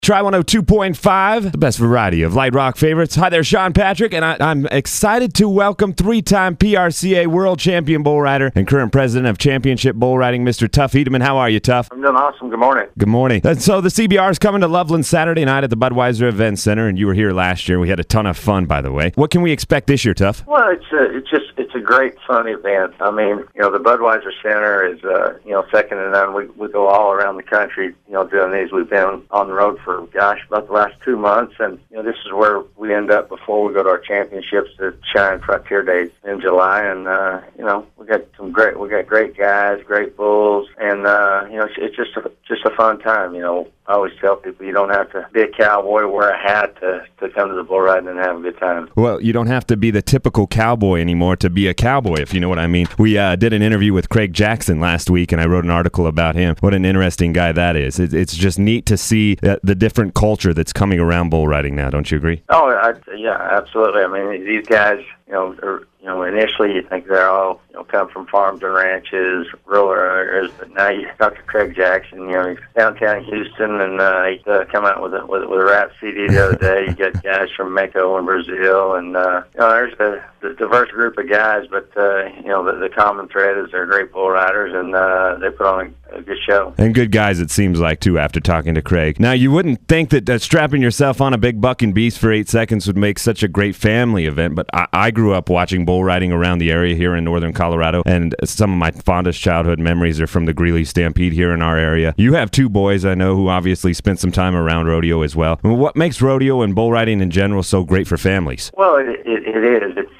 Try 102.5, the best variety of light rock favorites. Hi there, Sean Patrick, and I'm excited to welcome three-time PRCA World Champion bull rider and current president of Championship Bull Riding, Mr. Tuff Hedeman. How are you, Tuff? I'm doing awesome. Good morning. Good morning. So the CBR is coming to Loveland Saturday night at the Budweiser Event Center, and you were here last year. We had a ton of fun, by the way. What can we expect this year, Tuff? Well, it's a great fun event. I mean, the Budweiser Center is second to none. We go all around the country, doing these. We've been on the road for about the last 2 months, and this is where we end up before we go to our championships, the Cheyenne Frontier Days in July, and we got great guys, great bulls, and it's just a fun time. I always tell people you don't have to be a cowboy, wear a hat to come to the bull riding and have a good time. Well, you don't have to be the typical cowboy anymore to be a cowboy, if you know what I mean. We did an interview with Craig Jackson last week, and I wrote an article about him. What an interesting guy that is. It's just neat to see the different culture that's coming around bull riding now. Don't you agree? Oh, yeah, absolutely. I mean, these guys, initially you think they're all, come from farms and ranches, rural areas, but now you talk to Craig Jackson, he's downtown Houston, and he come out with a rap CD the other day. You get guys from Mexico and Brazil, and there's a diverse group of guys, but the common thread is they're great bull riders, and they put on a good show. And good guys, it seems like, too, after talking to Craig. Now, you wouldn't think that strapping yourself on a big bucking beast for 8 seconds would make such a great family event, but I grew up watching bull riding around the area here in northern Colorado, and some of my fondest childhood memories are from the Greeley Stampede here in our area. You have 2 boys, I know, who obviously spent some time around rodeo as well. What makes rodeo and bull riding in general so great for families? Well, it is. It's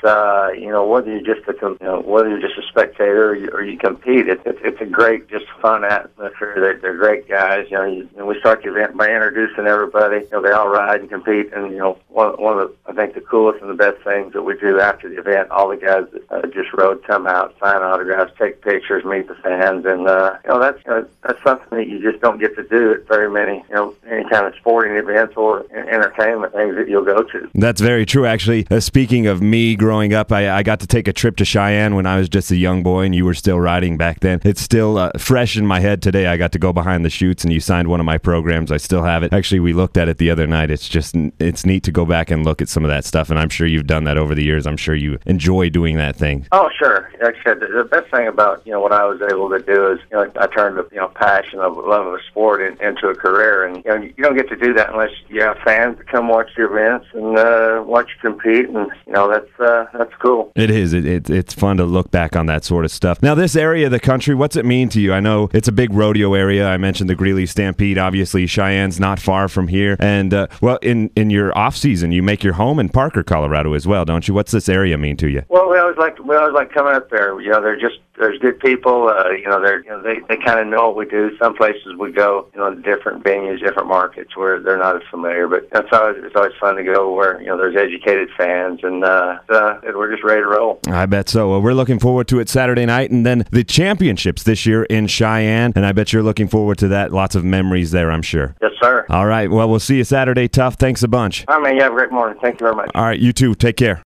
whether you're just a spectator or you compete, it's a great, just fun atmosphere. They're great guys. We start the event by introducing everybody. They all ride and compete, and one of I think the coolest and the best things that we do after the event, all the guys that just rode come out, sign autographs, take pictures, meet the fans, and that's something that you just don't get to do at very many any kind of sporting events or entertainment things that you'll go to. That's very true, actually. Speaking of me growing up, I got to take a trip to Cheyenne when I was just a young boy, and you were still riding back then. It's still fresh in my head today. I got to go behind the chutes, and you signed one of my programs. I still have it. Actually, we looked at it the other night. It's neat to go back and look at some of that stuff, and I'm sure you've done that over the years. I'm sure you enjoy doing that thing. Oh, sure. Like I said, the best thing about what I was able to do is I turned the passion of love of a sport into a career, and you don't get to do that unless you have fans that come watch your events and watch you compete, and that's cool. It is. It's fun to look back on that sort of stuff. Now, this area of the country, what's it mean to you? I know it's a big rodeo area. I mentioned the Greeley Stampede. Obviously, Cheyenne's not far from here, and in your off season, you make your home in Parker, Colorado, as well, don't you? What's this area mean to you? Well, we always like coming up there. There's good people. They kind of know what we do. Some places we go, different venues, different markets where they're not as familiar. But it's always fun to go where there's educated fans, and we're just ready to roll. I bet so. Well, we're looking forward to it Saturday night, and then the championships this year in Cheyenne. And I bet you're looking forward to that. Lots of memories there, I'm sure. Yes, sir. All right. Well, we'll see you Saturday, Tuff. Thanks a bunch. All right, man. You have a great morning. Thank you very much. All right. You too. Take care.